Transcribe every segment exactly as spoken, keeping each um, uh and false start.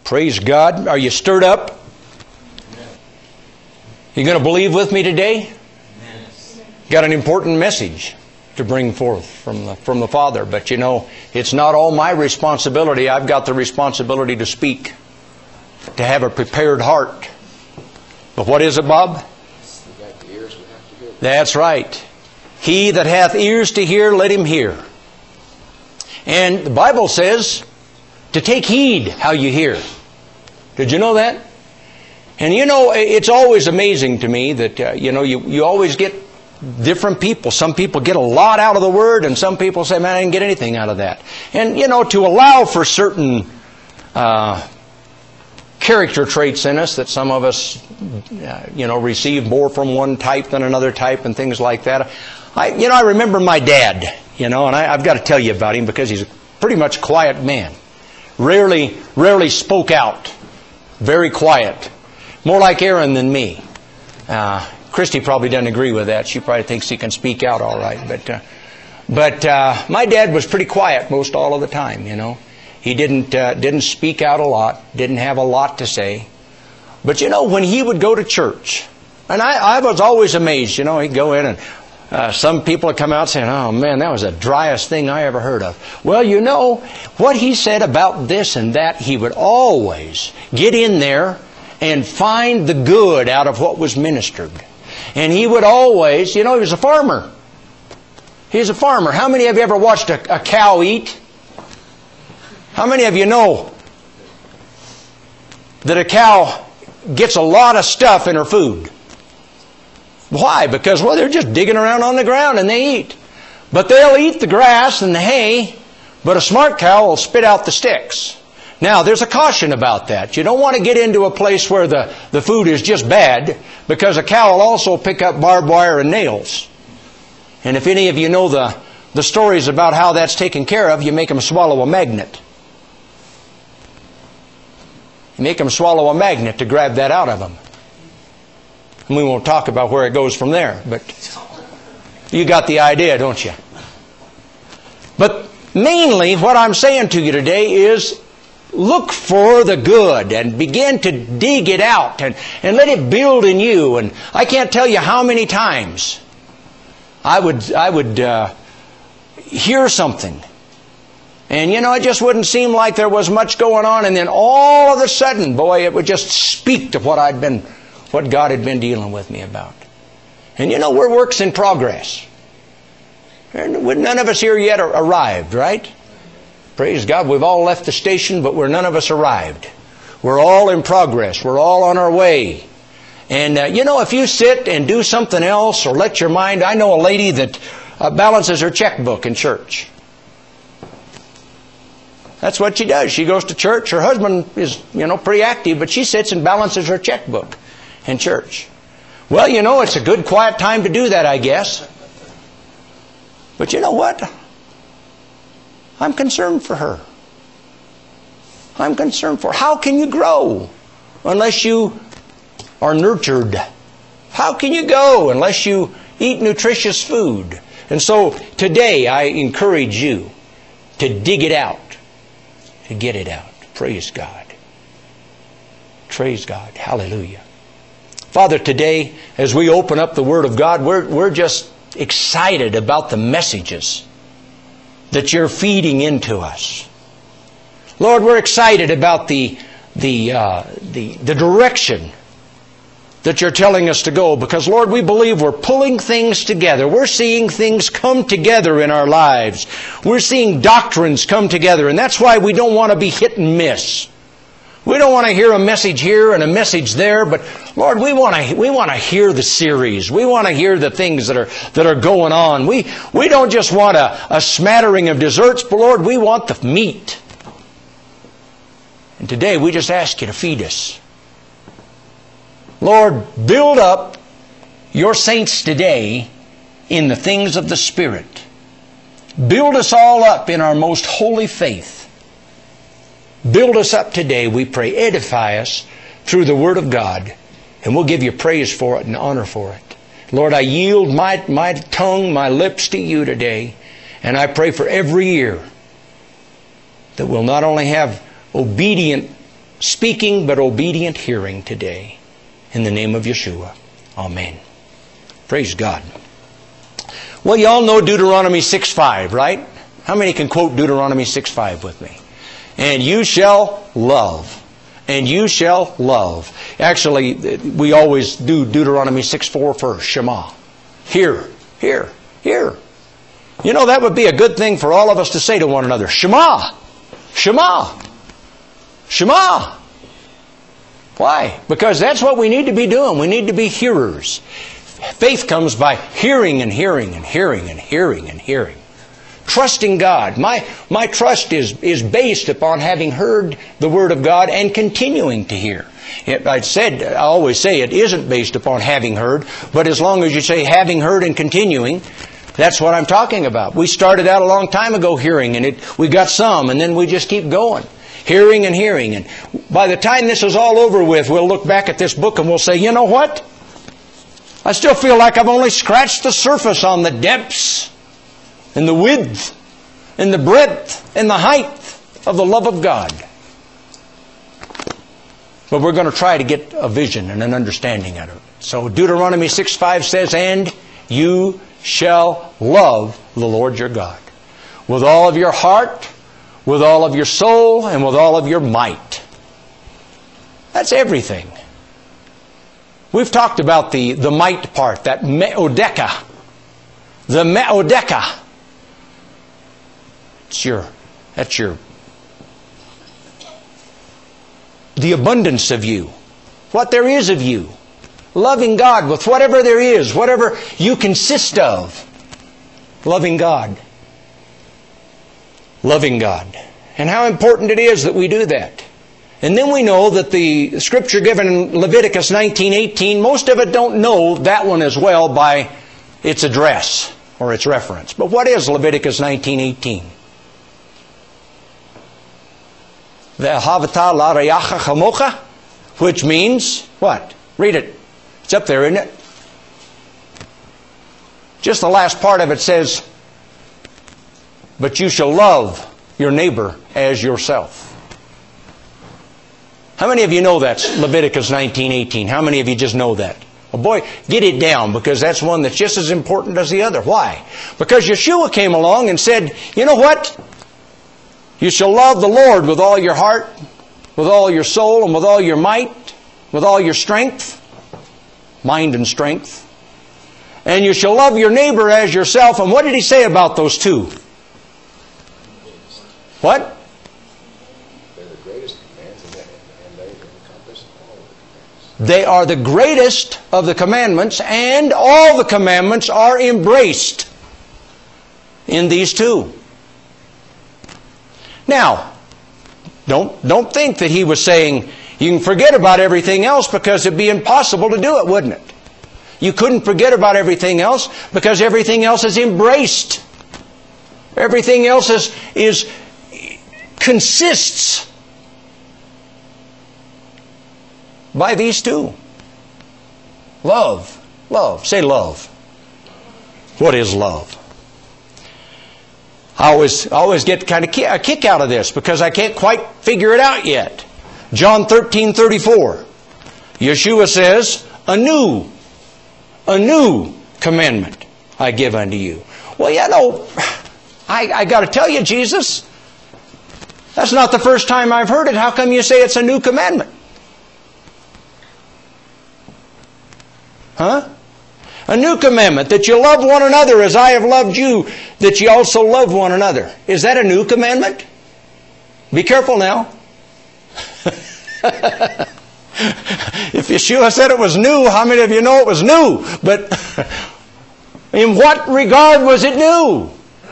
Praise God. Are you stirred up? You going to believe with me today? Got an important message to bring forth from the, from the Father. But you know, it's not all my responsibility. I've got the responsibility to speak, to have a prepared heart. But what is it, Bob? That's right. He that hath ears to hear, let him hear. And the Bible says to take heed how you hear. Did you know that? And you know, it's always amazing to me that, uh, you know, you, you always get different people. Some people get a lot out of the Word, and some people say, man, I didn't get anything out of that. And, you know, to allow for certain uh, character traits in us that some of us, uh, you know, receive more from one type than another type and things like that. I, you know, I remember my dad, you know, and I, I've got to tell you about him because he's a pretty much quiet man. Rarely, rarely spoke out. Very quiet. More like Aaron than me. Uh, Christy probably doesn't agree with that. She probably thinks he can speak out all right. But, uh, but uh, my dad was pretty quiet most all of the time, you know. He didn't uh, didn't speak out a lot. Didn't have a lot to say. But you know, when he would go to church, and I, I was always amazed, you know, he'd go in and uh, some people would come out saying, oh man, that was the driest thing I ever heard of. Well, you know, what he said about this and that, he would always get in there and find the good out of what was ministered. And he would always, you know, he was a farmer. He was a farmer. How many of you ever watched a, a cow eat? How many of you know that a cow gets a lot of stuff in her food? Why? Because, well, they're just digging around on the ground and they eat. But they'll eat the grass and the hay, but a smart cow will spit out the sticks. Now, there's a caution about that. You don't want to get into a place where the, the food is just bad, because a cow will also pick up barbed wire and nails. And if any of you know the, the stories about how that's taken care of, you make them swallow a magnet. You make them swallow a magnet to grab that out of them. And we won't talk about where it goes from there, but you got the idea, don't you? But mainly what I'm saying to you today is look for the good and begin to dig it out and, and let it build in you. And I can't tell you how many times I would, I would uh, hear something. And, you know, it just wouldn't seem like there was much going on. And then all of a sudden, boy, it would just speak to what I'd been, what God had been dealing with me about. And, you know, we're works in progress. And none of us here yet are arrived, right? Praise God, we've all left the station, but we're none of us arrived. We're all in progress. We're all on our way. And, uh, you know, if you sit and do something else or let your mind... I know a lady that uh, balances her checkbook in church. That's what she does. She goes to church. Her husband is, you know, pretty active, but she sits and balances her checkbook in church. Well, you know, it's a good quiet time to do that, I guess. But you know what? I'm concerned for her. I'm concerned for her. How can you grow unless you are nurtured? How can you go unless you eat nutritious food? And so today I encourage you to dig it out, to get it out. Praise God. Praise God. Hallelujah. Father, today as we open up the Word of God, we're, we're just excited about the messages that you're feeding into us. Lord, we're excited about the, the, uh, the, the direction that you're telling us to go, because, Lord, we believe we're pulling things together. We're seeing things come together in our lives. We're seeing doctrines come together, and that's why we don't want to be hit and miss. We don't want to hear a message here and a message there, but Lord, we want to we want to hear the series. We want to hear the things that are that are going on. We we don't just want a, a smattering of desserts, but Lord, we want the meat. And today we just ask you to feed us. Lord, build up your saints today in the things of the Spirit. Build us all up in our most holy faith. Build us up today, we pray. Edify us through the Word of God. And we'll give you praise for it and honor for it. Lord, I yield my, my tongue, my lips to you today. And I pray for every ear that will not only have obedient speaking but obedient hearing today. In the name of Yeshua. Amen. Praise God. Well, you all know Deuteronomy six five, right? How many can quote Deuteronomy six five with me? And you shall love. And you shall love. Actually, we always do Deuteronomy six four first. Shema. Hear, hear, hear. You know, that would be a good thing for all of us to say to one another. Shema. Shema. Shema. Why? Because that's what we need to be doing. We need to be hearers. Faith comes by hearing and hearing and hearing and hearing and hearing. Trusting God. My, my trust is, is based upon having heard the Word of God and continuing to hear. It, I said, I always say it isn't based upon having heard, but as long as you say having heard and continuing, that's what I'm talking about. We started out a long time ago hearing, and it, we got some, and then we just keep going. Hearing and hearing. And by the time this is all over with, we'll look back at this book and we'll say, you know what? I still feel like I've only scratched the surface on the depths and the width and the breadth and the height of the love of God. But we're going to try to get a vision and an understanding out of it. So Deuteronomy six five says, and you shall love the Lord your God with all of your heart, with all of your soul, and with all of your might. That's everything. We've talked about the, the might part, that me'odeka. The me'odeka. It's your, that's your, the abundance of you. What there is of you. Loving God with whatever there is, whatever you consist of. Loving God. Loving God. And how important it is that we do that. And then we know that the scripture given in Leviticus nineteen eighteen, most of it don't know that one as well by its address or its reference. But what is Leviticus nineteen eighteen? Ve'ahavata la reyacha chamocha, which means what? Read it. It's up there, isn't it? Just the last part of it says, but you shall love your neighbor as yourself. How many of you know that's Leviticus nineteen eighteen? How many of you just know that? Well, boy, get it down, because that's one that's just as important as the other. Why? Because Yeshua came along and said, you know what? You shall love the Lord with all your heart, with all your soul, and with all your might, with all your strength, mind and strength. And you shall love your neighbor as yourself. And what did he say about those two? What? They're the greatest commands, and they encompass all of the commands. They are the greatest of the commandments, and all the commandments are embraced in these two. Now, don't, don't think that he was saying you can forget about everything else, because it'd be impossible to do it, wouldn't it? You couldn't forget about everything else because everything else is embraced. Everything else is, is consists by these two. Love. Love. Say love. What is love? I always, I always get kind of a kick out of this because I can't quite figure it out yet. John thirteen thirty-four. Yeshua says, a new, a new commandment I give unto you. Well, you know, I, I got to tell you, Jesus, that's not the first time I've heard it. How come you say it's a new commandment? Huh? A new commandment, that you love one another as I have loved you, that you also love one another. Is that a new commandment? Be careful now. If Yeshua said it was new, how many of you know it was new? But in what regard was it new?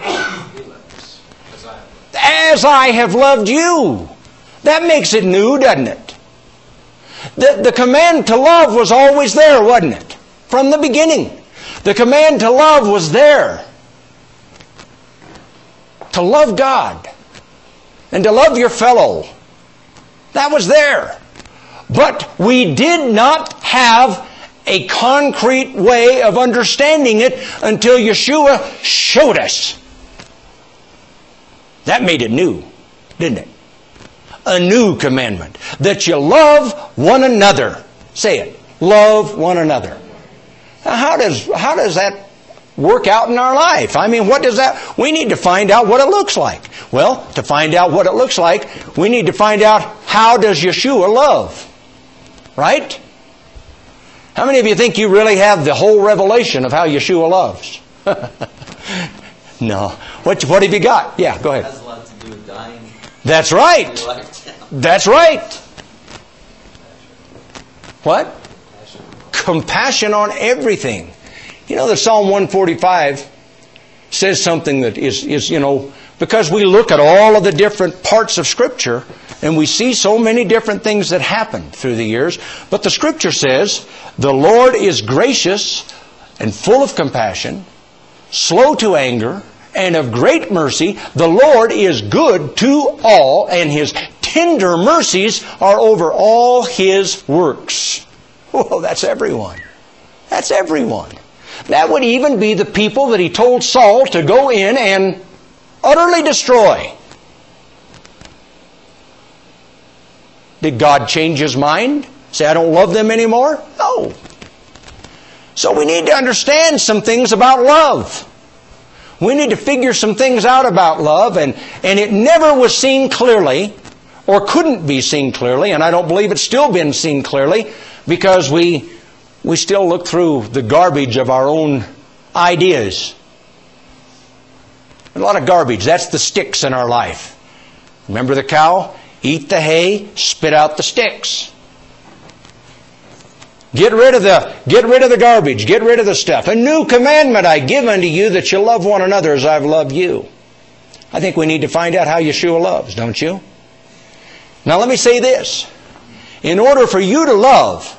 As I have loved you. That makes it new, doesn't it? The, the command to love was always there, wasn't it? From the beginning. The command to love was there. To love God. And to love your fellow. That was there. But we did not have a concrete way of understanding it until Yeshua showed us. That made it new, didn't it? a new commandment, that you love one another. Say it. Love one another. Now, how does, how does that work out in our life? I mean, what does that... We need to find out what it looks like. Well, to find out what it looks like, we need to find out, how does Yeshua love? Right? How many of you think you really have the whole revelation of how Yeshua loves? No. What, what have you got? Yeah, go ahead. It has a lot to do with dying. That's right. That's right. What? Compassion on everything. You know, the Psalm one forty-five says something that is, is, you know, because we look at all of the different parts of Scripture and we see so many different things that happen through the years. But the Scripture says, the Lord is gracious and full of compassion, slow to anger, and of great mercy. The Lord is good to all, and His tender mercies are over all His works. Well, that's everyone. That's everyone. That would even be the people that He told Saul to go in and utterly destroy. Did God change His mind? Say, I don't love them anymore? No. So we need to understand some things about love. We need to figure some things out about love, and, and it never was seen clearly, or couldn't be seen clearly, and I don't believe it's still been seen clearly, because we, we still look through the garbage of our own ideas. A lot of garbage. That's the sticks in our life. Remember the cow? Eat the hay, spit out the sticks. Get rid of the, get rid of the garbage. Get rid of the stuff. A new commandment I give unto you, that you love one another as I've loved you. I think we need to find out how Yeshua loves, don't you? Now let me say this. In order for you to love,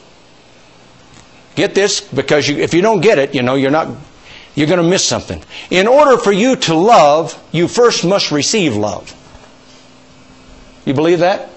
get this, because you, if you don't get it, you know, you're not, you're going to miss something. In order for you to love, you first must receive love. You believe that?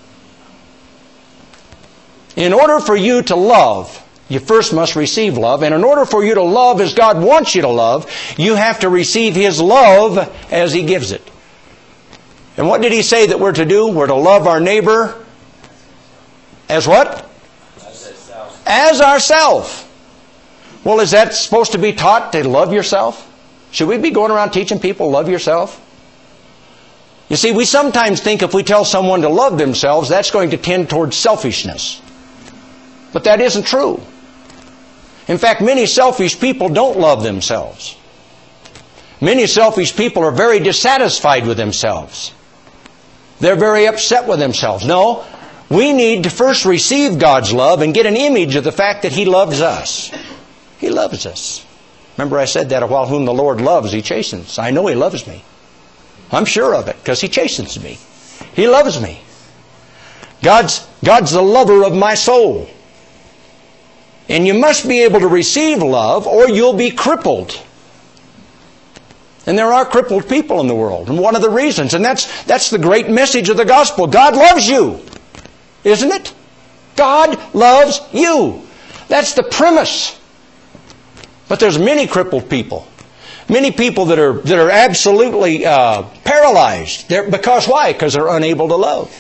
In order for you to love, you first must receive love. And in order for you to love as God wants you to love, you have to receive His love as He gives it. And what did He say that we're to do? We're to love our neighbor as what? As ourself. As ourself. Well, is that supposed to be taught, to love yourself? Should we be going around teaching people, love yourself? You see, we sometimes think if we tell someone to love themselves, that's going to tend towards selfishness. But that isn't true. In fact, many selfish people don't love themselves. Many selfish people are very dissatisfied with themselves. They're very upset with themselves. No, we need to first receive God's love and get an image of the fact that He loves us. He loves us. Remember I said that a while, whom the Lord loves, He chastens. I know He loves me. I'm sure of it, because He chastens me. He loves me. God's, God's the lover of my soul. And you must be able to receive love, or you'll be crippled. And there are crippled people in the world. And one of the reasons, and that's, that's the great message of the gospel. God loves you. Isn't it? God loves you. That's the premise. But there's many crippled people. Many people that are, that are absolutely uh, paralyzed. They're, because why? Because they're unable to love.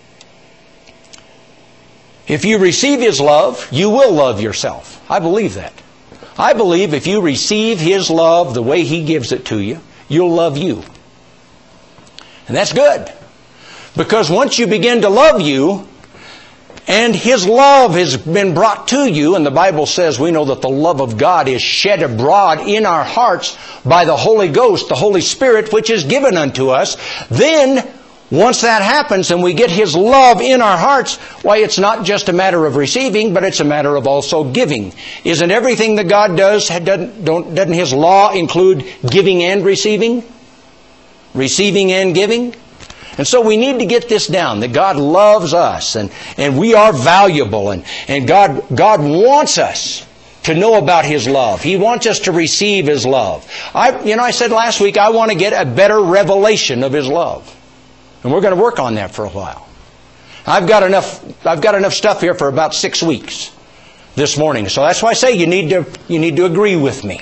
If you receive His love, you will love yourself. I believe that. I believe if you receive His love the way He gives it to you, you'll love you. And that's good. Because once you begin to love you, and His love has been brought to you, and the Bible says we know that the love of God is shed abroad in our hearts by the Holy Ghost, the Holy Spirit, which is given unto us, then once that happens and we get His love in our hearts, why, it's not just a matter of receiving, but it's a matter of also giving. Isn't everything that God does, doesn't, don't, doesn't His law include giving and receiving? Receiving and giving? And so we need to get this down, that God loves us, and, and we are valuable, and, and God, God wants us to know about His love. He wants us to receive His love. I, you know, I said last week, I want to get a better revelation of His love. And we're going to work on that for a while. I've got enough, I've got enough stuff here for about six weeks this morning. So that's why I say you need to, you need to agree with me.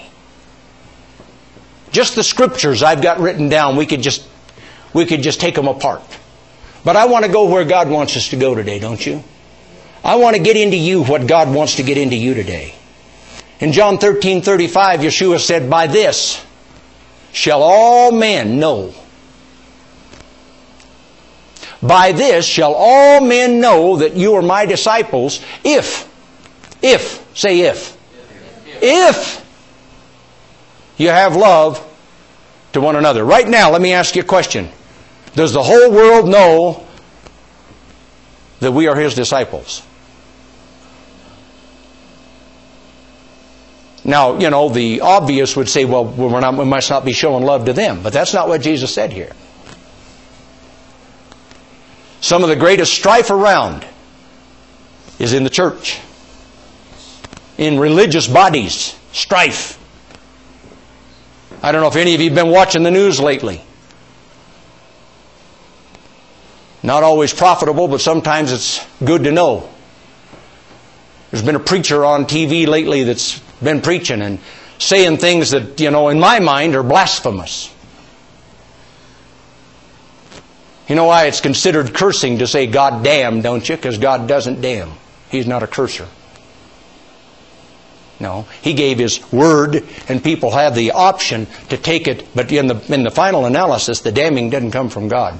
Just the scriptures I've got written down, we could just, we could just take them apart. But I want to go where God wants us to go today, don't you? I want to get into you what God wants to get into you today. In John thirteen thirty-five, Yeshua said, "By this shall all men know. By this shall all men know that you are my disciples, if, if, say if, if you have love to one another." Right now, let me ask you a question. Does the whole world know that we are His disciples? Now, you know, the obvious would say, well, we're not, we must not be showing love to them. But that's not what Jesus said here. Some of the greatest strife around is in the church. In religious bodies, strife. I don't know if any of you have been watching the news lately. Not always profitable, but sometimes it's good to know. There's been a preacher on T V lately that's been preaching and saying things that, you know, in my mind are blasphemous. You know why it's considered cursing to say God damn, don't you? Because God doesn't damn. He's not a curser. No. He gave His Word, and people have the option to take it, but in the, in the final analysis, the damning didn't come from God.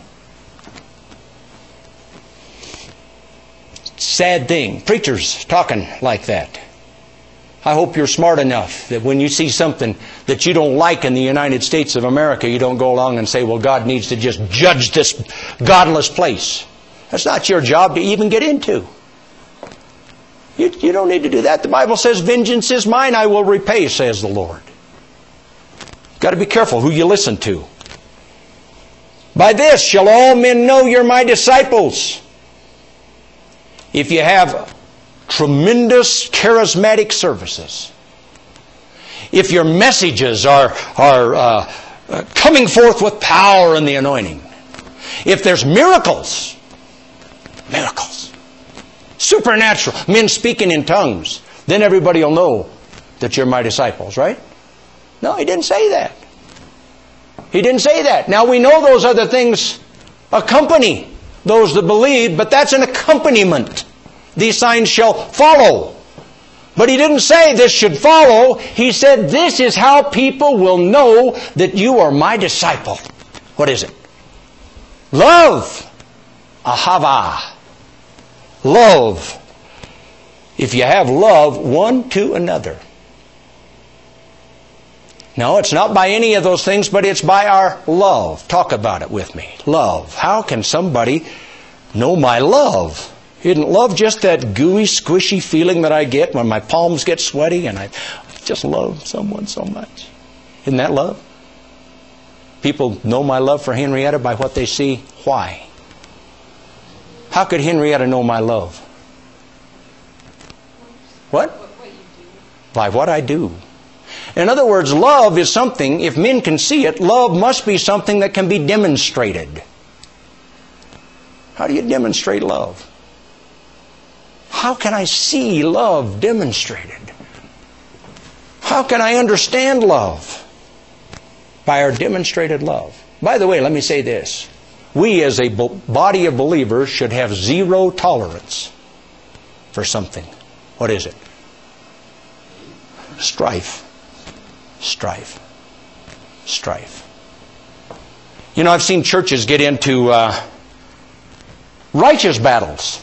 Sad thing. Preachers talking like that. I hope you're smart enough that when you see something that you don't like in the United States of America, you don't go along and say, well, God needs to just judge this godless place. That's not your job to even get into. You, you don't need to do that. The Bible says, vengeance is mine, I will repay, says the Lord. You've got to be careful who you listen to. By this shall all men know you're my disciples, if you have tremendous charismatic services. If your messages are, are uh, uh, coming forth with power and the anointing. If there's miracles, miracles, supernatural, men speaking in tongues, then everybody will know that you're my disciples, right? No, He didn't say that. He didn't say that. Now we know those other things accompany those that believe, but that's an accompaniment. These signs shall follow. But He didn't say this should follow. He said this is how people will know that you are my disciple. What is it? Love. Ahava. Love. If you have love one to another. No, it's not by any of those things, but it's by our love. Talk about it with me. Love. How can somebody know my love? Isn't love just that gooey, squishy feeling that I get when my palms get sweaty and I just love someone so much? Isn't that love? People know my love for Henrietta by what they see. Why? How could Henrietta know my love? What? By what I do. In other words, love is something, if men can see it, love must be something that can be demonstrated. How do you demonstrate love? How can I see love demonstrated? How can I understand love? By our demonstrated love. By the way, let me say this. We as a body of believers should have zero tolerance for something. What is it? Strife. Strife. Strife. You know, I've seen churches get into uh, righteous battles.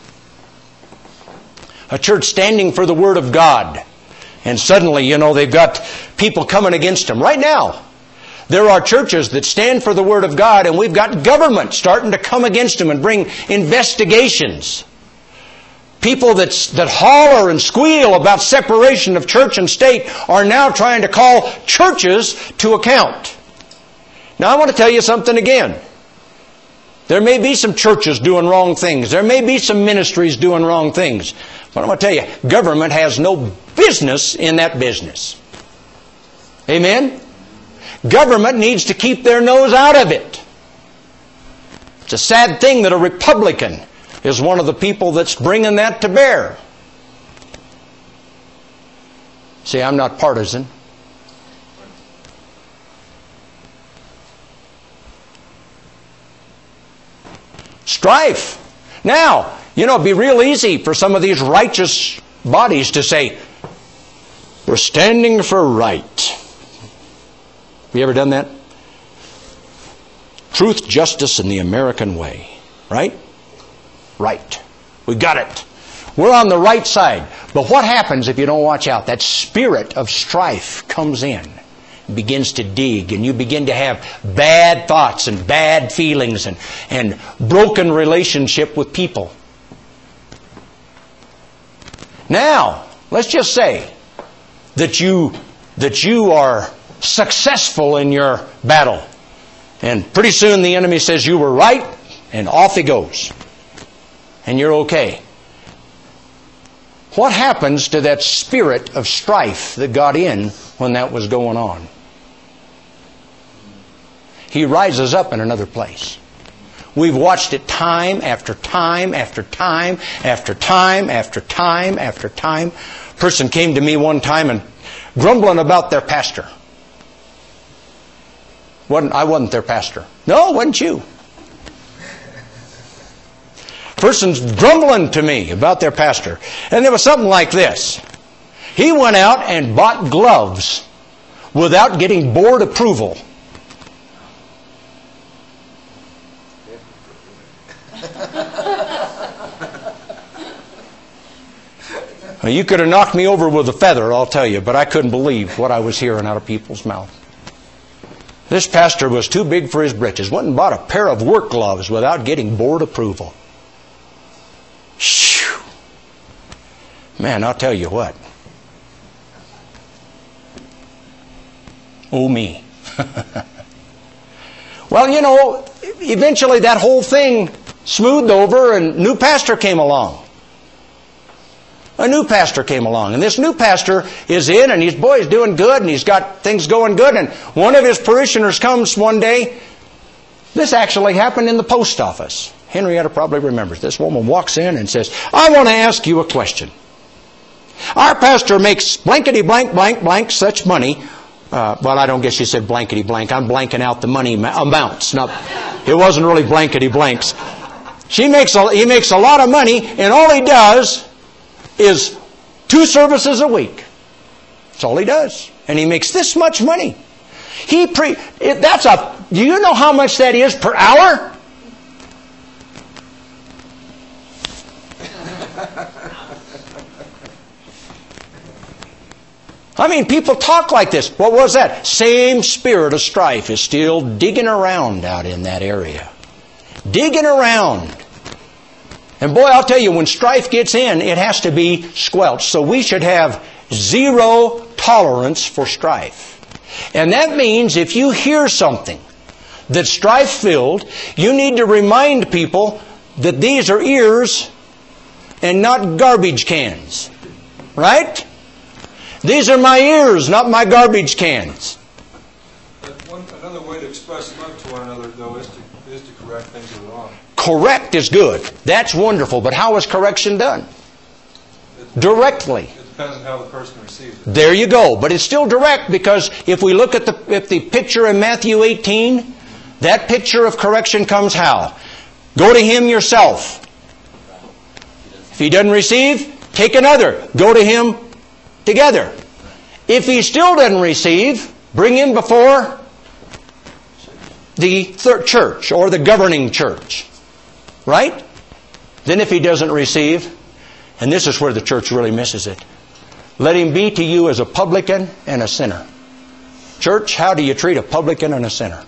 A church standing for the Word of God. And suddenly, you know, they've got people coming against them. Right now, there are churches that stand for the Word of God, and we've got government starting to come against them and bring investigations. People that, that holler and squeal about separation of church and state are now trying to call churches to account. Now, I want to tell you something again. There may be some churches doing wrong things. There may be some ministries doing wrong things. But I'm going to tell you, government has no business in that business. Amen? Government needs to keep their nose out of it. It's a sad thing that a Republican is one of the people that's bringing that to bear. See, I'm not partisan. Strife. Now, you know, it'd be real easy for some of these righteous bodies to say, we're standing for right. Have you ever done that? Truth, justice, and the American way. Right? Right. We got it. We're on the right side. But what happens if you don't watch out? That spirit of strife comes in, begins to dig, and you begin to have bad thoughts and bad feelings and, and broken relationship with people. Now, let's just say that you that you are successful in your battle. And pretty soon the enemy says you were right, and off he goes. And you're okay. What happens to that spirit of strife that got in when that was going on? He rises up in another place. We've watched it time after time after time after time after time after time. A person came to me one time and grumbling about their pastor. Wasn't, I wasn't their pastor. No, it wasn't you. Person's grumbling to me about their pastor. And there was something like this. He went out and bought gloves without getting board approval. Well, you could have knocked me over with a feather, I'll tell you, but I couldn't believe what I was hearing out of people's mouths. This pastor was too big for his britches. Went and bought a pair of work gloves without getting board approval. Shoo. Man, I'll tell you what. Oh, me. Well, you know, eventually that whole thing smoothed over and a new pastor came along. A new pastor came along. And this new pastor is in and his boy is doing good and he's got things going good. And one of his parishioners comes one day. This actually happened in the post office. Henrietta probably remembers. This woman walks in and says, I want to ask you a question. Our pastor makes blankety blank blank blank such money. Uh, well, I don't guess she said blankety blank. I'm blanking out the money amounts. Not, it wasn't really blankety blanks. She makes a, he makes a lot of money, and all he does is two services a week. That's all he does. And he makes this much money. He pre, it, that's a, do you know how much that is per hour? I mean, people talk like this. What was that? Same spirit of strife is still digging around out in that area. Digging around. And boy, I'll tell you, when strife gets in, it has to be squelched. So we should have zero tolerance for strife. And that means if you hear something that's strife-filled, you need to remind people that these are ears and not garbage cans. Right? These are my ears, not my garbage cans. But one, another way to express love to one another, though, is to, is to correct things that are wrong. Correct is good. That's wonderful. But how is correction done? It, Directly. It depends on how the person receives it. There you go. But it's still direct, because if we look at the, if the picture in Matthew eighteen, that picture of correction comes how? Go to him yourself. If he doesn't receive, take another. Go to him together. If he still doesn't receive, bring him before the third church or the governing church. Right? Then if he doesn't receive, and this is where the church really misses it, let him be to you as a publican and a sinner. Church, how do you treat a publican and a sinner?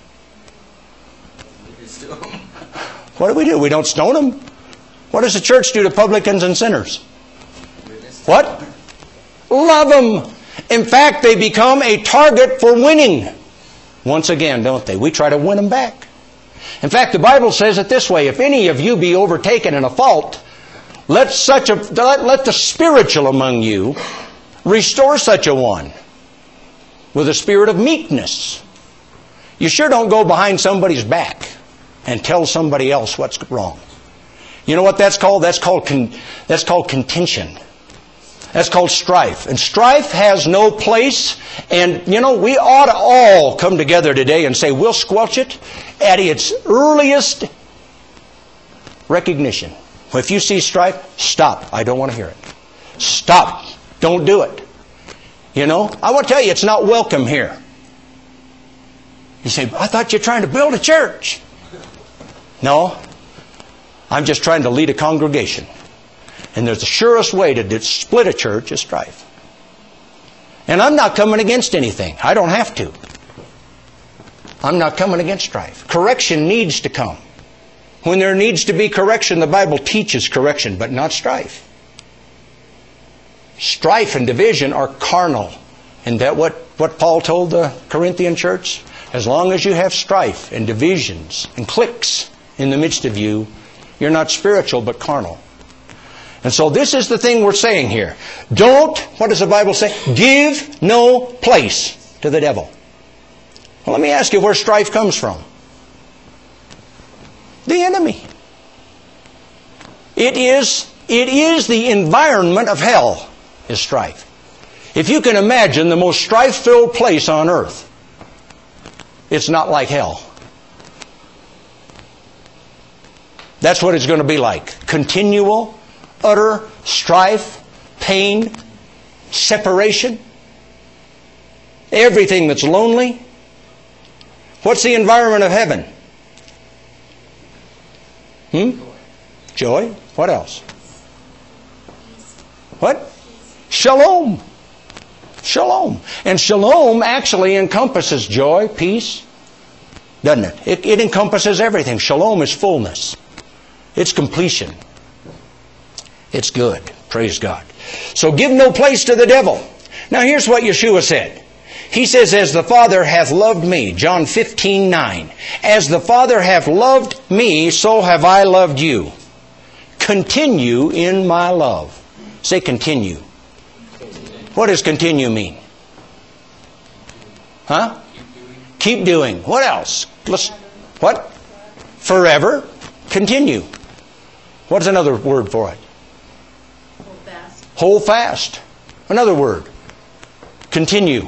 What do we do? We don't stone them. What does the church do to publicans and sinners? What? Love them. In fact, they become a target for winning. Once again, don't they? We try to win them back. In fact, the Bible says it this way: if any of you be overtaken in a fault, let such a let, let the spiritual among you restore such a one with a spirit of meekness. You sure don't go behind somebody's back and tell somebody else what's wrong. You know what that's called? That's called con, that's called contention. That's called strife. And strife has no place. And, you know, we ought to all come together today and say, we'll squelch it at its earliest recognition. If you see strife, stop. I don't want to hear it. Stop. Don't do it. You know, I want to tell you, it's not welcome here. You say, I thought you were trying to build a church. No. I'm just trying to lead a congregation. And there's the surest way to split a church is strife. And I'm not coming against anything. I don't have to. I'm not coming against strife. Correction needs to come. When there needs to be correction, the Bible teaches correction, but not strife. Strife and division are carnal. And that what, what Paul told the Corinthian church? As long as you have strife and divisions and cliques in the midst of you, you're not spiritual but carnal. And so this is the thing we're saying here. Don't, what does the Bible say? Give no place to the devil. Well, let me ask you where strife comes from. The enemy. It is, it is the environment of hell, is strife. If you can imagine the most strife-filled place on earth, it's not like hell. That's what it's going to be like. Continual, utter strife, pain, separation. Everything that's lonely. What's the environment of heaven? Hmm? Joy. What else? What? Shalom. Shalom. And shalom actually encompasses joy, peace, doesn't it? It, it encompasses everything. Shalom is fullness. It's completion. It's good. Praise God. So give no place to the devil. Now here's what Yeshua said. He says, as the Father hath loved me, John fifteen nine. As the Father hath loved me, so have I loved you. Continue in my love. Say continue. What does continue mean? Huh? Keep doing. What else? Let's, what? Forever. Continue. What's another word for it? Hold fast. Hold fast. Another word. Continue.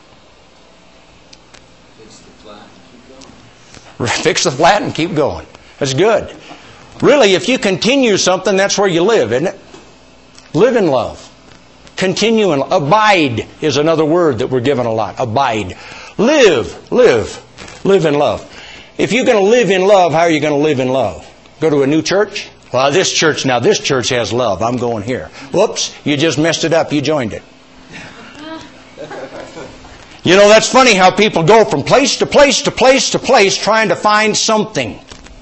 Fix the flat and keep going. Fix the flat and keep going. That's good. Really, if you continue something, that's where you live, isn't it? Live in love. Continue in love. Abide is another word that we're given a lot. Abide. Live. Live. Live in love. If you're going to live in love, how are you going to live in love? Go to a new church? Well, this church, now this church has love. I'm going here. Whoops, you just messed it up. You joined it. You know, that's funny how people go from place to place to place to place trying to find something.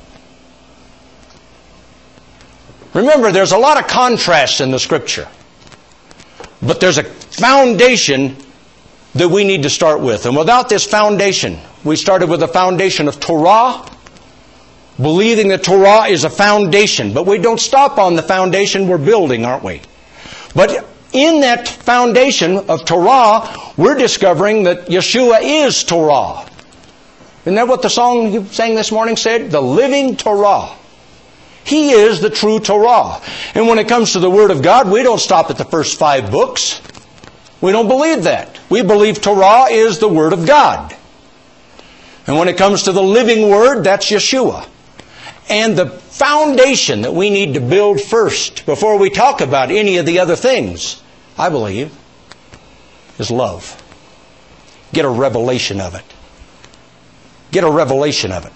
Remember, there's a lot of contrast in the Scripture. But there's a foundation that we need to start with. And without this foundation, we started with the foundation of Torah, believing that Torah is a foundation. But we don't stop on the foundation we're building, aren't we? But in that foundation of Torah, we're discovering that Yeshua is Torah. Isn't that what the song you sang this morning said? The living Torah. He is the true Torah. And when it comes to the Word of God, we don't stop at the first five books. We don't believe that. We believe Torah is the Word of God. And when it comes to the living Word, that's Yeshua. And the foundation that we need to build first, before we talk about any of the other things, I believe, is love. Get a revelation of it. Get a revelation of it.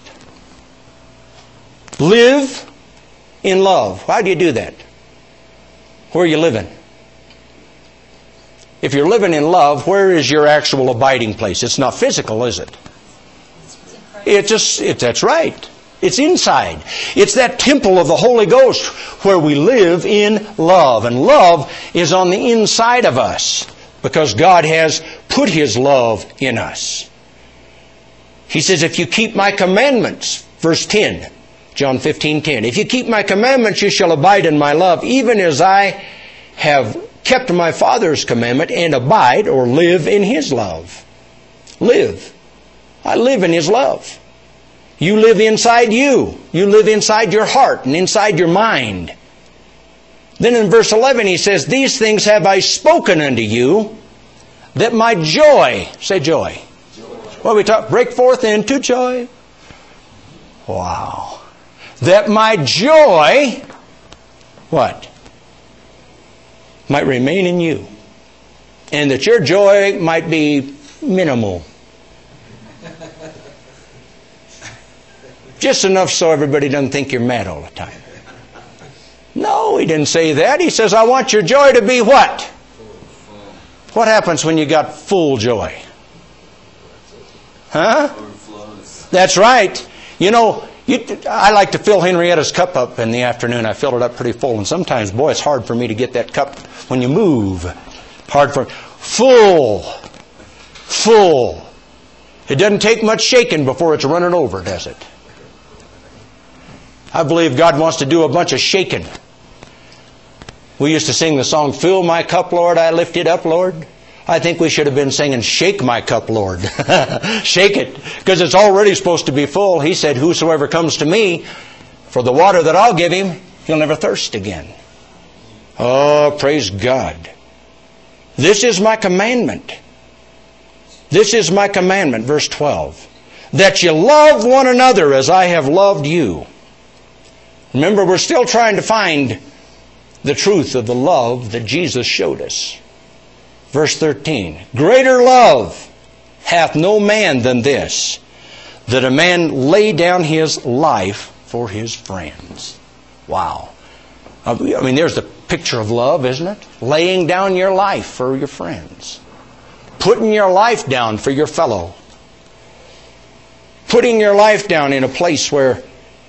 Live in love. How do you do that? Where are you living? If you're living in love, where is your actual abiding place? It's not physical, is it? It's just, it, that's right. It's inside. It's that temple of the Holy Ghost where we live in love. And love is on the inside of us because God has put His love in us. He says, if you keep my commandments, verse ten, John fifteen ten, if you keep my commandments, you shall abide in my love, even as I have kept my Father's commandment and abide or live in His love. Live. I live in His love. You live inside you. You live inside your heart and inside your mind. Then in verse eleven he says, these things have I spoken unto you, that my joy, say joy. Joy. Well, we talk, break forth into joy. Wow. that my joy, what? Might remain in you. And that your joy might be minimal. Just enough so everybody doesn't think you're mad all the time. No, he didn't say that. He says, I want your joy to be what? What happens when you got full joy? Huh? That's right. You know, you, I like to fill Henrietta's cup up in the afternoon. I fill it up pretty full. And sometimes, boy, it's hard for me to get that cup when you move. Hard for... Full. Full. It doesn't take much shaking before it's running over, does it? I believe God wants to do a bunch of shaking. We used to sing the song, Fill my cup, Lord, I lift it up, Lord. I think we should have been singing, Shake my cup, Lord. Shake it, because it's already supposed to be full. He said, whosoever comes to me, for the water that I'll give him, he'll never thirst again. Oh, praise God. This is my commandment. This is my commandment, verse twelve. That you love one another as I have loved you. Remember, we're still trying to find the truth of the love that Jesus showed us. Verse thirteen. Greater love hath no man than this, that a man lay down his life for his friends. Wow. I mean, there's the picture of love, isn't it? Laying down your life for your friends. Putting your life down for your fellow. Putting your life down in a place where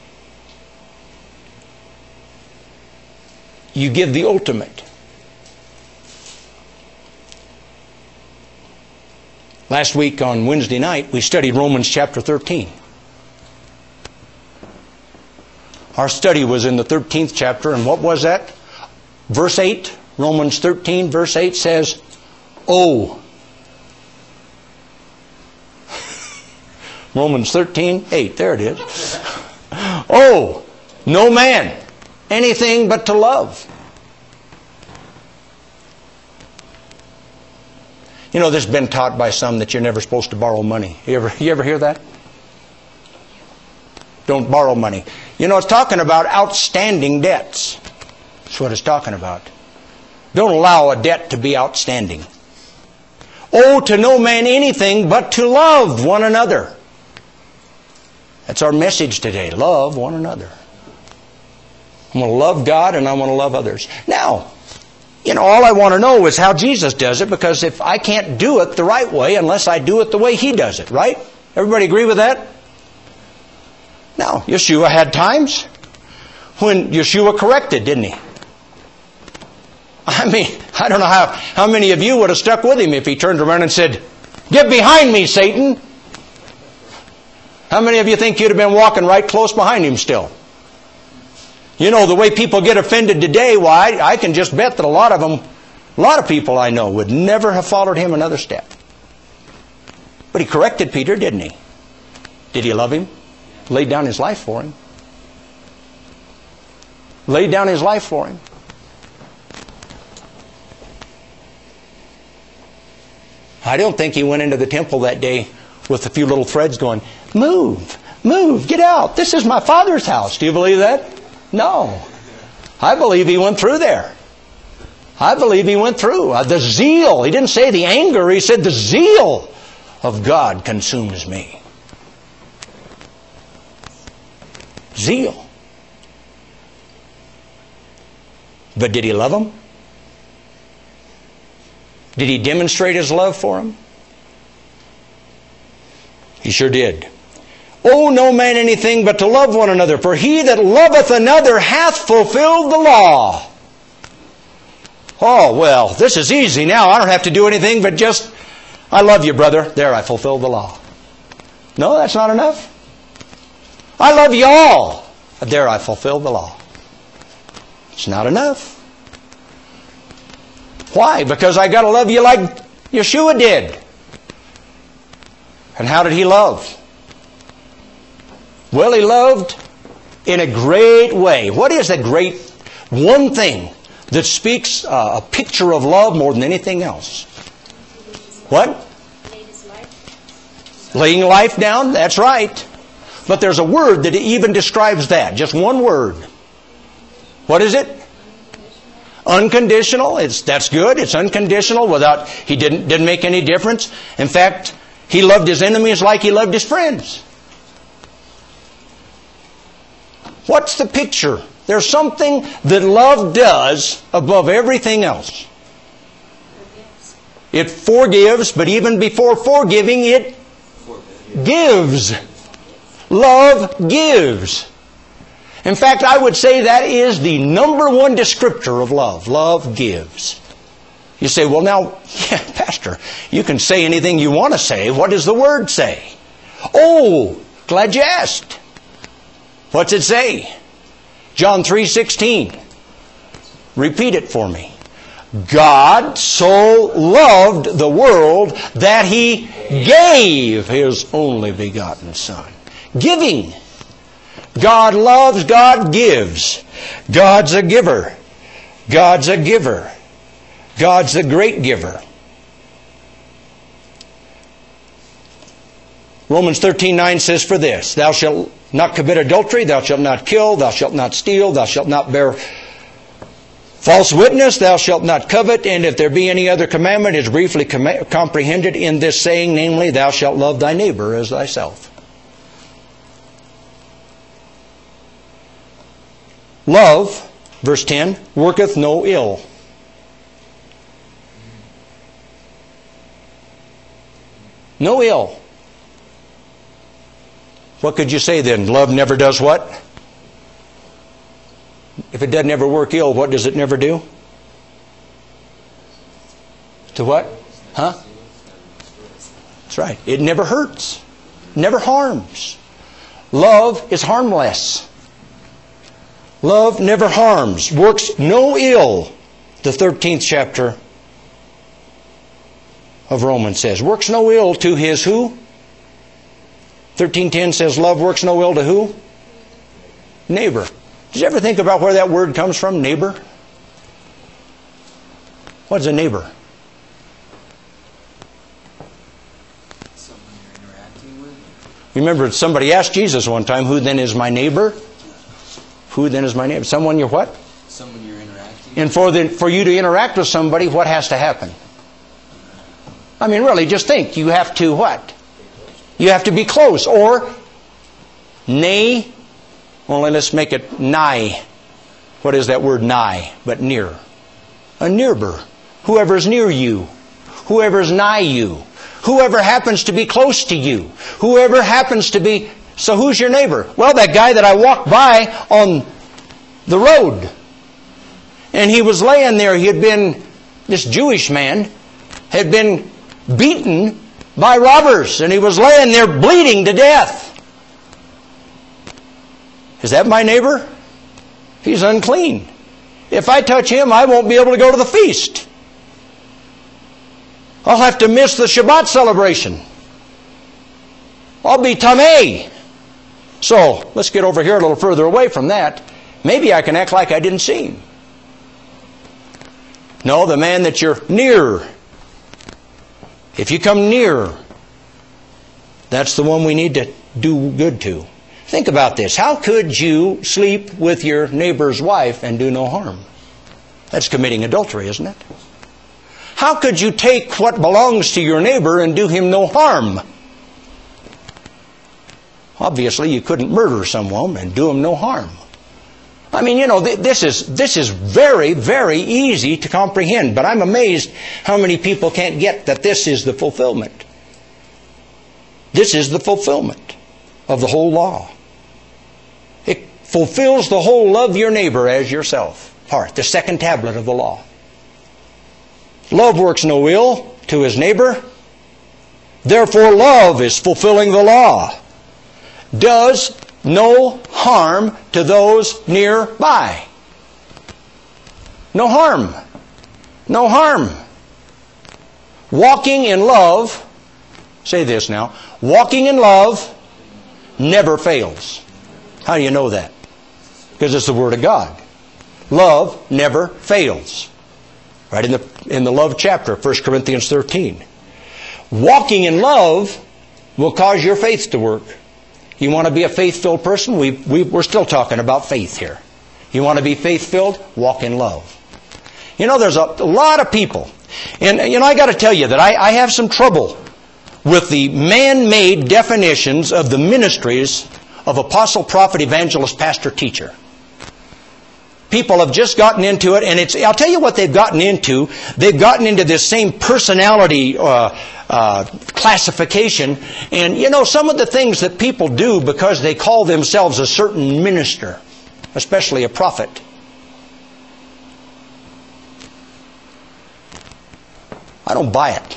you give the ultimate. Last week on Wednesday night, we studied Romans chapter thirteen. Our study was in the thirteenth chapter, and what was that? Verse eight, Romans thirteen, verse eight says, Oh. Romans thirteen, eight, there it is. Oh, no man, anything but to love. You know, this has been taught by some that you're never supposed to borrow money. You ever, you ever hear that? Don't borrow money. You know, it's talking about outstanding debts. That's what it's talking about. Don't allow a debt to be outstanding. Owe to no man anything but to love one another. That's our message today. Love one another. I'm going to love God and I want to love others. Now, you know, all I want to know is how Jesus does it, because if I can't do it the right way unless I do it the way He does it, right? Everybody agree with that? Now, Yeshua had times when Yeshua corrected, didn't He? I mean, I don't know how, how many of you would have stuck with Him if He turned around and said, Get behind me, Satan! How many of you think you'd have been walking right close behind Him still? You know, the way people get offended today, why, I can just bet that a lot of them, a lot of people I know would never have followed Him another step. But He corrected Peter, didn't He? Did He love him? Laid down His life for him. Laid down His life for him. I don't think He went into the temple that day with a few little threads going, Move, move, get out. This is my Father's house. Do you believe that? No. I believe He went through there. I believe He went through. Uh, the zeal. He didn't say the anger. He said the zeal of God consumes me. Zeal. But did He love him? Did He demonstrate His love for him? He sure did. Owe no man anything but to love one another, for he that loveth another hath fulfilled the law. Oh, well, this is easy now. I don't have to do anything but just, I love you, brother. There, I fulfilled the law. No, that's not enough. I love you all. There, I fulfilled the law. It's not enough. Why? Because I got to love you like Yeshua did. And how did He love? Well, He loved in a great way. What is the great one thing that speaks uh, a picture of love more than anything else? What? Laying life down. That's right. but there's a word that even describes that. Just one word. What is it? Unconditional. It's, that's good. It's unconditional. Without, he didn't, didn't make any difference. In fact, he loved his enemies like he loved his friends. What's the picture? There's something that love does above everything else. It forgives, but even before forgiving, it gives. Love gives. In fact, I would say that is the number one descriptor of love. Love gives. You say, well now, yeah, Pastor, you can say anything you want to say. What does the Word say? Oh, glad you asked. What's it say? John three sixteen. Repeat it for me. God so loved the world that He gave His only begotten Son. Giving. God loves, God gives. God's a giver. God's a giver. God's the great giver. Romans thirteen nine says for this, thou shalt not commit adultery, thou shalt not kill, thou shalt not steal, thou shalt not bear false witness, thou shalt not covet, and if there be any other commandment, it is briefly com- comprehended in this saying, namely, thou shalt love thy neighbor as thyself. Love, verse ten, worketh no ill. No ill. What could you say then? Love never does what? If it doesn't ever work ill, what does it never do? To what? Huh? That's right. It never hurts. Never harms. Love is harmless. Love never harms, works no ill. The thirteenth chapter of Romans says, works no ill to his who? thirteen ten says, love works no ill to who? Neighbor. Did you ever think about where that word comes from, neighbor? What's a neighbor? Someone you're interacting with. Remember, somebody asked Jesus one time, who then is my neighbor? Who then is my neighbor? Someone you're what? Someone you're interacting with. And for, the, for you to interact with somebody, what has to happen? I mean, really, just think. You have to what? You have to be close. Or, nay, only let's make it nigh. What is that word nigh? But near. A neighbor. Whoever's near you. Whoever's nigh you. Whoever happens to be close to you. Whoever happens to be... So who's your neighbor? Well, that guy that I walked by on the road. And he was laying there. He had been, this Jewish man, had been beaten by robbers. And he was laying there bleeding to death. Is that my neighbor? He's unclean. If I touch him, I won't be able to go to the feast. I'll have to miss the Shabbat celebration. I'll be tameh. So, let's get over here a little further away from that. Maybe I can act like I didn't see him. No, the man that you're near. If you come near, that's the one we need to do good to. Think about this. How could you sleep with your neighbor's wife and do no harm? That's committing adultery, isn't it? How could you take what belongs to your neighbor and do him no harm? Obviously, you couldn't murder someone and do him no harm. I mean, you know, this is this is very, very easy to comprehend. But I'm amazed how many people can't get that this is the fulfillment. This is the fulfillment of the whole law. It fulfills the whole love your neighbor as yourself part, the second tablet of the law. Love works no ill to his neighbor. Therefore, love is fulfilling the law. Does no harm to those nearby. No harm. No harm. Walking in love, say this now, walking in love never fails. How do you know that? Because it's the Word of God. Love never fails. Right in the in the love chapter, First Corinthians thirteen. Walking in love will cause your faith to work. You want to be a faith-filled person? We, we, we're still talking about faith here. You want to be faith-filled? Walk in love. You know, there's a, a lot of people. And, you know, I got to tell you that I, I have some trouble with the man-made definitions of the ministries of apostle, prophet, evangelist, pastor, teacher. People have just gotten into it, and it's, I'll tell you what they've gotten into. They've gotten into this same personality uh, uh, classification. And, you know, some of the things that people do because they call themselves a certain minister, especially a prophet. I don't buy it.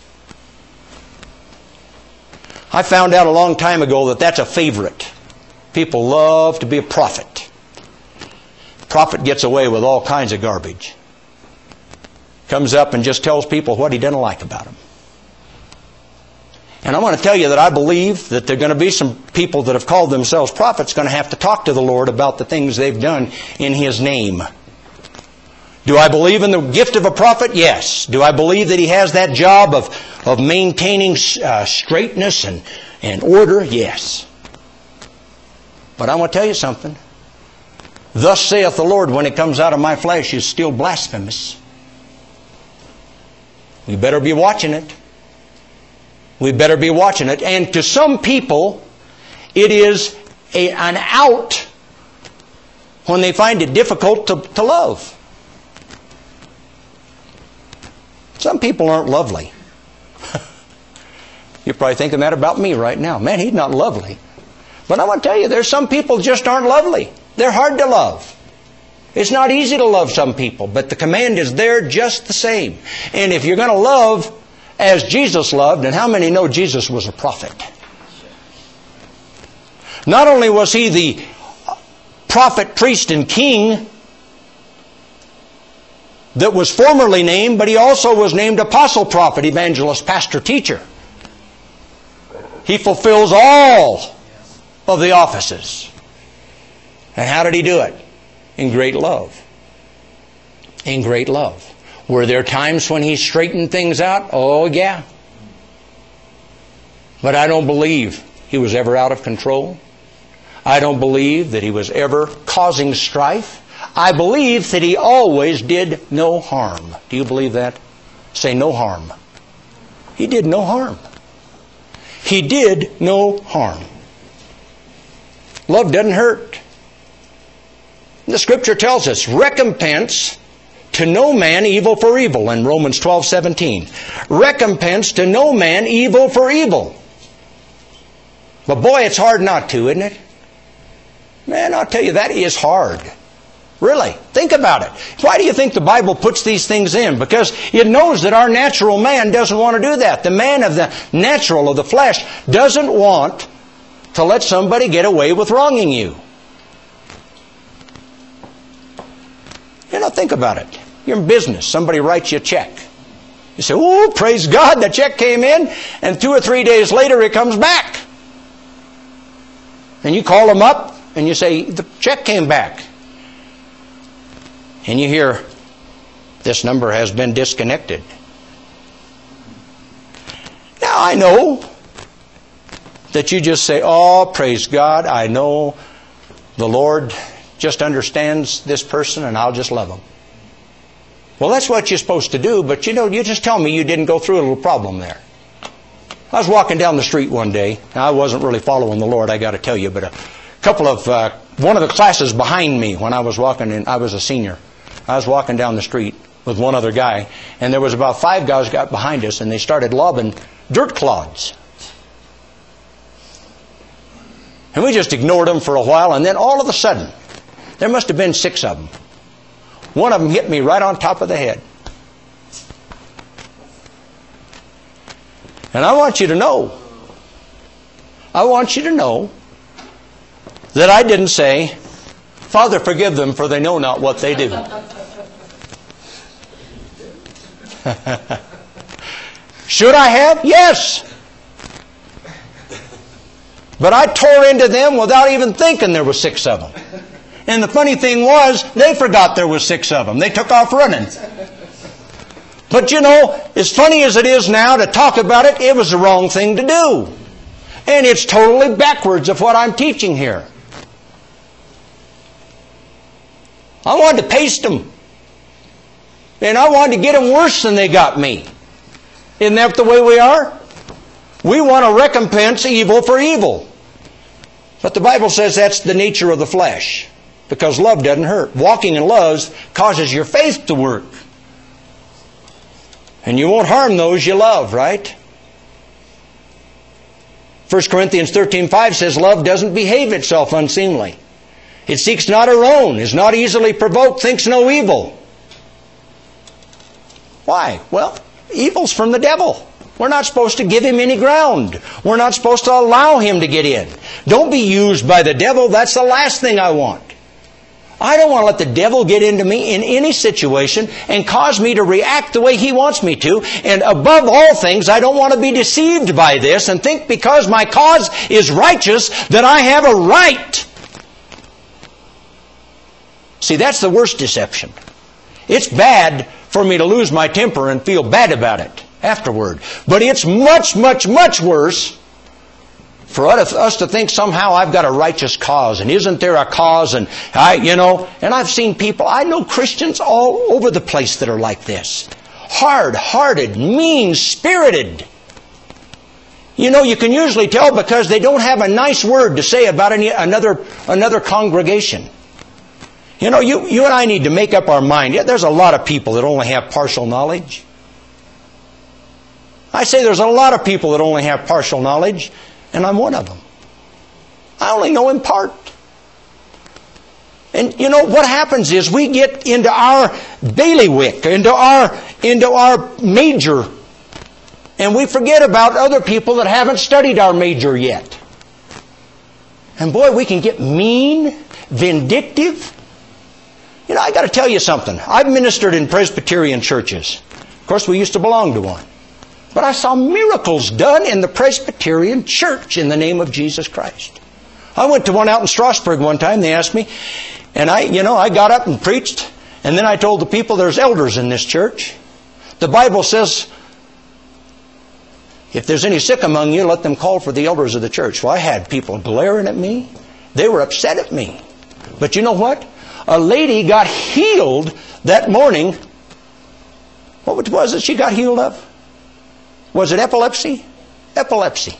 I found out a long time ago that that's a favorite. People love to be a prophet. Prophet gets away with all kinds of garbage. Comes up and just tells people what he doesn't like about them. And I want to tell you that I believe that there are going to be some people that have called themselves prophets going to have to talk to the Lord about the things they've done in His name. Do I believe in the gift of a prophet? Yes. Do I believe that he has that job of, of maintaining uh, straightness and, and order? Yes. But I want to tell you something. Thus saith the Lord, when it comes out of my flesh is still blasphemous. We better be watching it. We better be watching it. And to some people, it is a, an out when they find it difficult to, to love. Some people aren't lovely. You're probably thinking that about me right now. Man, he's not lovely. But I want to tell you, there's some people just aren't lovely. They're hard to love. It's not easy to love some people, but the command is there just the same. And if you're going to love as Jesus loved, and how many know Jesus was a prophet? Not only was He the prophet, priest, and king that was formerly named, but He also was named apostle, prophet, evangelist, pastor, teacher. He fulfills all of the offices. And how did He do it? In great love. In great love. Were there times when He straightened things out? Oh, yeah. But I don't believe He was ever out of control. I don't believe that He was ever causing strife. I believe that He always did no harm. Do you believe that? Say no harm. He did no harm. He did no harm. Love doesn't hurt. The Scripture tells us, recompense to no man evil for evil in Romans twelve seventeen. Recompense to no man evil for evil. But boy, it's hard not to, isn't it? Man, I'll tell you, that is hard. Really. Think about it. Why do you think the Bible puts these things in? Because it knows that our natural man doesn't want to do that. The man of the natural, of the flesh, doesn't want to let somebody get away with wronging you. You know, think about it. You're in business. Somebody writes you a check. You say, oh, praise God, the check came in, and two or three days later it comes back. And you call them up, and you say, the check came back. And you hear, this number has been disconnected. Now, I know that you just say, oh, praise God, I know the Lord just understands this person and I'll just love him. Well, that's what you're supposed to do, but you know, you just tell me you didn't go through a little problem there. I was walking down the street one day. Now, I wasn't really following the Lord, I got to tell you, but a couple of, uh, one of the classes behind me when I was walking in, I was a senior. I was walking down the street with one other guy, and there was about five guys got behind us, and they started lobbing dirt clods. And we just ignored them for a while, and then all of a sudden, there must have been six of them. One of them hit me right on top of the head. And I want you to know, I want you to know that I didn't say, Father, forgive them, for they know not what they do. Should I have? Yes. But I tore into them without even thinking there were six of them. And the funny thing was, they forgot there were six of them. They took off running. But you know, as funny as it is now to talk about it, it was the wrong thing to do. And it's totally backwards of what I'm teaching here. I wanted to paste them. And I wanted to get them worse than they got me. Isn't that the way we are? We want to recompense evil for evil. But the Bible says that's the nature of the flesh. Because love doesn't hurt. Walking in love causes your faith to work. And you won't harm those you love, right? First Corinthians thirteen five says, love doesn't behave itself unseemly. It seeks not her own, is not easily provoked, thinks no evil. Why? Well, evil's from the devil. We're not supposed to give him any ground. We're not supposed to allow him to get in. Don't be used by the devil. That's the last thing I want. I don't want to let the devil get into me in any situation and cause me to react the way he wants me to. And above all things, I don't want to be deceived by this and think because my cause is righteous that I have a right. See, that's the worst deception. It's bad for me to lose my temper and feel bad about it afterward. But it's much, much, much worse for us to think somehow I've got a righteous cause, and isn't there a cause, and I, you know, and I've seen people, I know Christians all over the place that are like this. Hard-hearted, mean-spirited. You know, you can usually tell because they don't have a nice word to say about any, another, another congregation. You know, you, you and I need to make up our mind. Yeah, there's a lot of people that only have partial knowledge. I say there's a lot of people that only have partial knowledge. And I'm one of them. I only know in part. And you know, what happens is we get into our bailiwick, into our, into our major, and we forget about other people that haven't studied our major yet. And boy, we can get mean, vindictive. You know, I got to tell you something. I've ministered in Presbyterian churches. Of course, we used to belong to one. But I saw miracles done in the Presbyterian church in the name of Jesus Christ. I went to one out in Strasbourg one time. They asked me. And I, you know, I got up and preached. And then I told the people there's elders in this church. The Bible says, if there's any sick among you, let them call for the elders of the church. Well, I had people glaring at me. They were upset at me. But you know what? A lady got healed that morning. What was it she got healed of? Was it epilepsy? Epilepsy.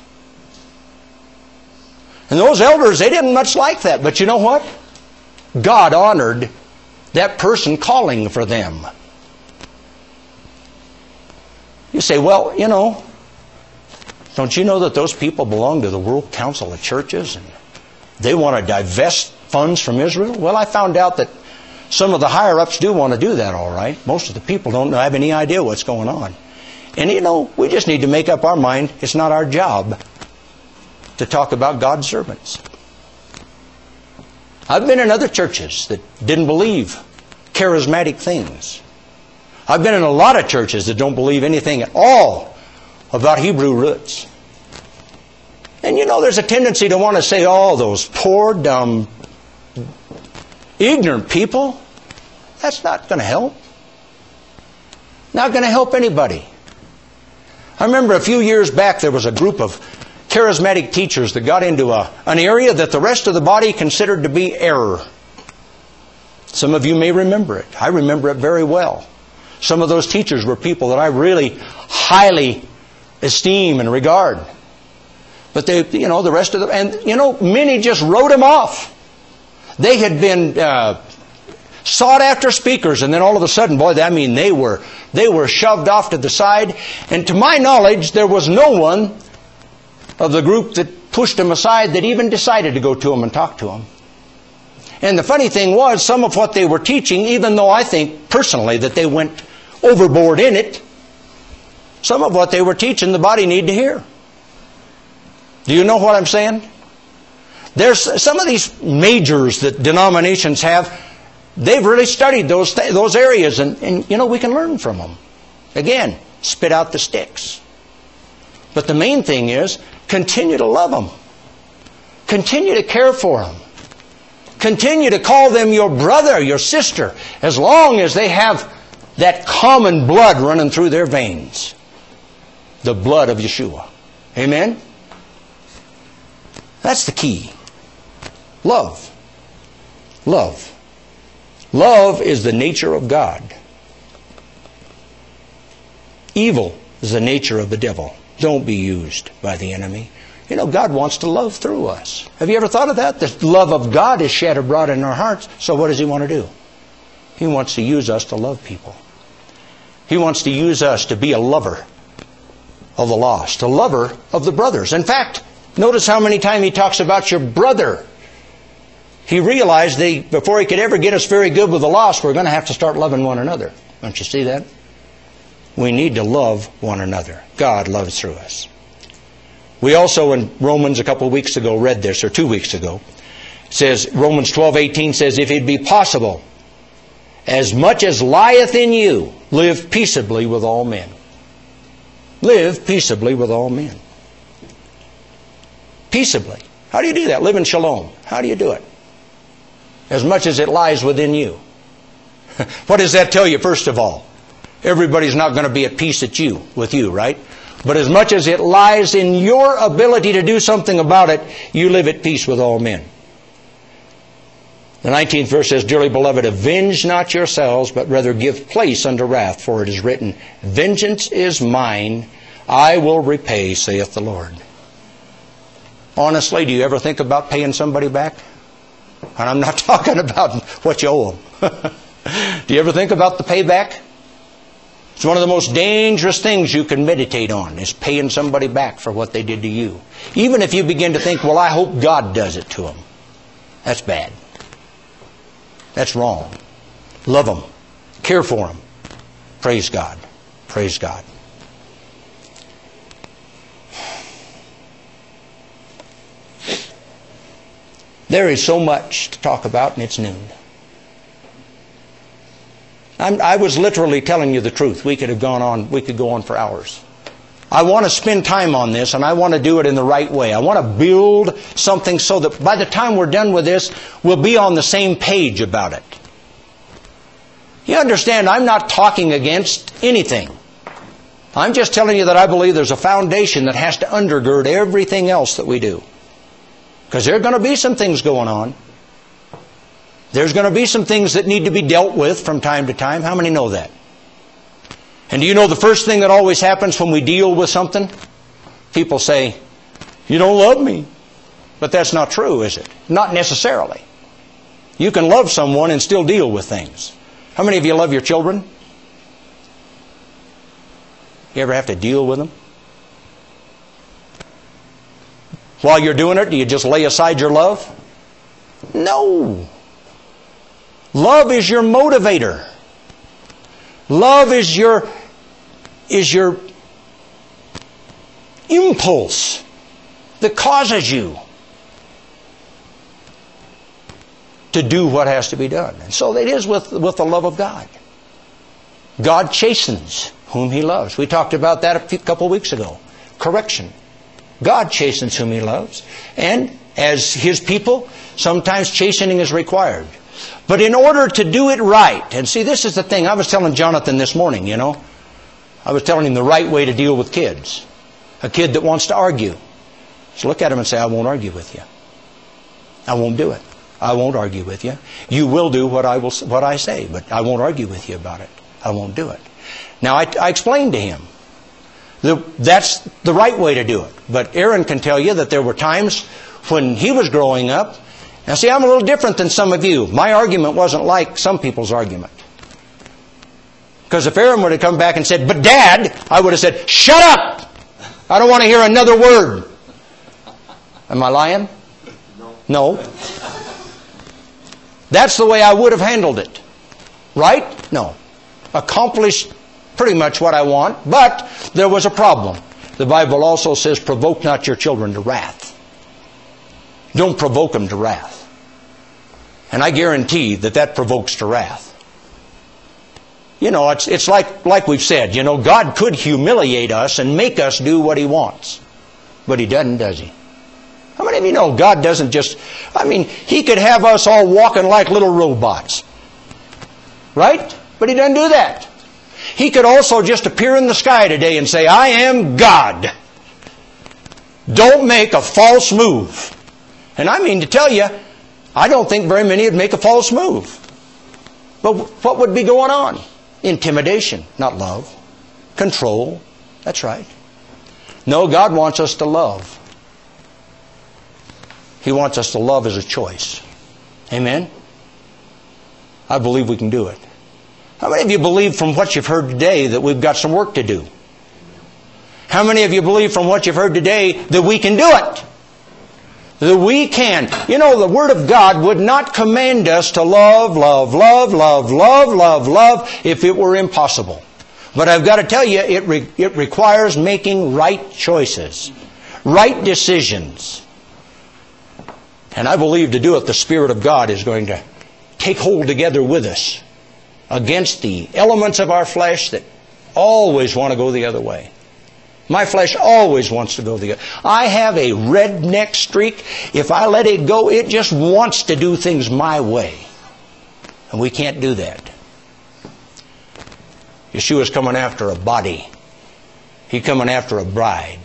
And those elders, they didn't much like that. But you know what? God honored that person calling for them. You say, well, you know, don't you know that those people belong to the World Council of Churches and they want to divest funds from Israel? Well, I found out that some of the higher-ups do want to do that, all right. Most of the people don't have any idea what's going on. And you know, we just need to make up our mind. It's not our job to talk about God's servants. I've been in other churches that didn't believe charismatic things. I've been in a lot of churches that don't believe anything at all about Hebrew roots. And you know, there's a tendency to want to say, oh, those poor, dumb, ignorant people. That's not going to help. Not going to help anybody. I remember a few years back there was a group of charismatic teachers that got into a, an area that the rest of the body considered to be error. Some of you may remember it. I remember it very well. Some of those teachers were people that I really highly esteem and regard. But they, you know, the rest of the, and you know, many just wrote them off. They had been uh, sought after speakers, and then all of a sudden, boy, I mean, they were they were shoved off to the side. And to my knowledge, there was no one of the group that pushed them aside that even decided to go to them and talk to them. And the funny thing was, some of what they were teaching, even though I think personally that they went overboard in it, some of what they were teaching the body needed to hear. Do you know what I'm saying? There's some of these majors that denominations have. They've really studied those th- those areas, and, and you know, we can learn from them. Again, spit out the sticks. But the main thing is, continue to love them. Continue to care for them. Continue to call them your brother, your sister, as long as they have that common blood running through their veins. The blood of Yeshua. Amen? That's the key. Love. Love. Love is the nature of God. Evil is the nature of the devil. Don't be used by the enemy. You know, God wants to love through us. Have you ever thought of that? The love of God is shed abroad in our hearts. So what does He want to do? He wants to use us to love people. He wants to use us to be a lover of the lost, a lover of the brothers. In fact, notice how many times He talks about your brother. He realized that before He could ever get us very good with the lost, we're going to have to start loving one another. Don't you see that? We need to love one another. God loves through us. We also in Romans a couple of weeks ago read this, or two weeks ago. It says, Romans twelve eighteen says, if it be possible, as much as lieth in you, live peaceably with all men. Live peaceably with all men. Peaceably. How do you do that? Live in shalom. How do you do it? As much as it lies within you. What does that tell you, first of all? Everybody's not going to be at peace at you, with you, right? But as much as it lies in your ability to do something about it, you live at peace with all men. The nineteenth verse says, dearly beloved, avenge not yourselves, but rather give place unto wrath, for it is written, vengeance is mine, I will repay, saith the Lord. Honestly, do you ever think about paying somebody back? And I'm not talking about what you owe them. Do you ever think about the payback? It's one of the most dangerous things you can meditate on, is paying somebody back for what they did to you. Even if you begin to think, well, I hope God does it to them. That's bad. That's wrong. Love them. Care for them. Praise God. Praise God. There is so much to talk about, and it's noon. I'm, I was literally telling you the truth. We could have gone on, we could go on for hours. I want to spend time on this, and I want to do it in the right way. I want to build something so that by the time we're done with this, we'll be on the same page about it. You understand, I'm not talking against anything. I'm just telling you that I believe there's a foundation that has to undergird everything else that we do. Because there are going to be some things going on. There's going to be some things that need to be dealt with from time to time. How many know that? And do you know the first thing that always happens when we deal with something? People say, you don't love me. But that's not true, is it? Not necessarily. You can love someone and still deal with things. How many of you love your children? You ever have to deal with them? While you're doing it, do you just lay aside your love? No. Love is your motivator. Love is your, is your impulse that causes you to do what has to be done. And so it is with, with the love of God. God chastens whom He loves. We talked about that a few, couple weeks ago. Correction. God chastens whom He loves. And as His people, sometimes chastening is required. But in order to do it right, and see, this is the thing. I was telling Jonathan this morning, you know. I was telling him the right way to deal with kids. A kid that wants to argue. So look at him and say, I won't argue with you. I won't do it. I won't argue with you. You will do what I will, what I say, but I won't argue with you about it. I won't do it. Now, I, I explained to him that that's the right way to do it. But Aaron can tell you that there were times when he was growing up. Now, see, I'm a little different than some of you. My argument wasn't like some people's argument. Because if Aaron would have come back and said, but Dad, I would have said, shut up! I don't want to hear another word. Am I lying? No. No. That's the way I would have handled it. Right? No. Accomplished pretty much what I want, but there was a problem. The Bible also says, provoke not your children to wrath. Don't provoke them to wrath. And I guarantee that that provokes to wrath. You know, it's, it's like, like we've said, you know, God could humiliate us and make us do what He wants. But He doesn't, does He? How many of you know God doesn't just, I mean, He could have us all walking like little robots. Right? But He doesn't do that. He could also just appear in the sky today and say, I am God. Don't make a false move. And I mean to tell you, I don't think very many would make a false move. But what would be going on? Intimidation, not love. Control, that's right. No, God wants us to love. He wants us to love as a choice. Amen? I believe we can do it. How many of you believe from what you've heard today that we've got some work to do? How many of you believe from what you've heard today that we can do it? That we can. You know, the Word of God would not command us to love, love, love, love, love, love, love if it were impossible. But I've got to tell you, it, re- it requires making right choices, right decisions. And I believe to do it, the Spirit of God is going to take hold together with us against the elements of our flesh that always want to go the other way. My flesh always wants to go the other way. I have a redneck streak. If I let it go, it just wants to do things my way. And we can't do that. Yeshua's coming after a body. He's coming after a bride.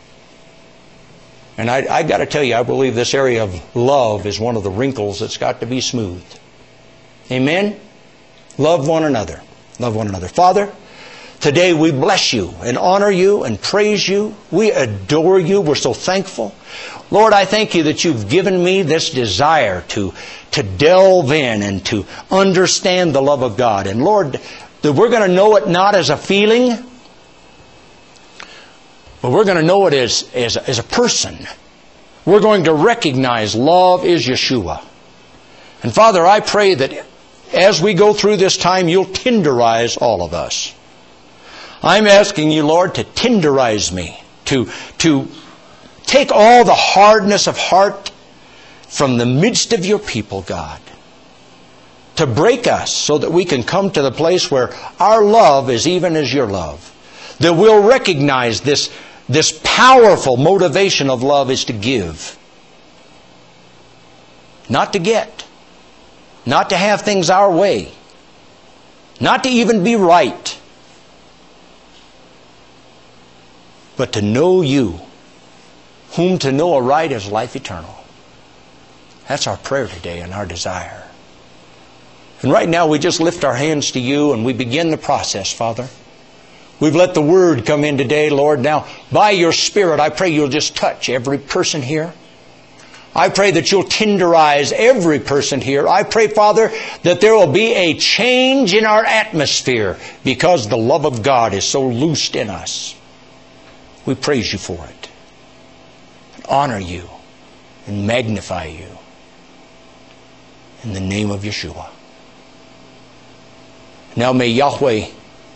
And I, I got to tell you, I believe this area of love is one of the wrinkles that's got to be smoothed. Amen? Love one another. Love one another. Father, today we bless you and honor you and praise you. We adore you. We're so thankful. Lord, I thank you that you've given me this desire to, to delve in and to understand the love of God. And Lord, that we're going to know it not as a feeling, but we're going to know it as, as, as a person. We're going to recognize love is Yeshua. And Father, I pray that as we go through this time, you'll tenderize all of us. I'm asking you, Lord, to tenderize me, to, to take all the hardness of heart from the midst of your people, God. To break us so that we can come to the place where our love is even as your love. That we'll recognize this, this powerful motivation of love is to give. Not to get. Not to have things our way. Not to even be right. But to know you. Whom to know aright is life eternal. That's our prayer today and our desire. And right now we just lift our hands to you and we begin the process, Father. We've let the Word come in today, Lord. Now, by your Spirit, I pray you'll just touch every person here. I pray that you'll tenderize every person here. I pray, Father, that there will be a change in our atmosphere because the love of God is so loosed in us. We praise you for it. Honor you and magnify you. In the name of Yeshua. Now may Yahweh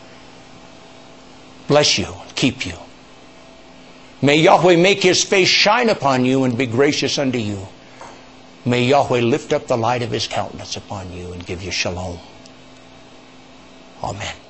bless you, keep you. May Yahweh make His face shine upon you and be gracious unto you. May Yahweh lift up the light of His countenance upon you and give you shalom. Amen.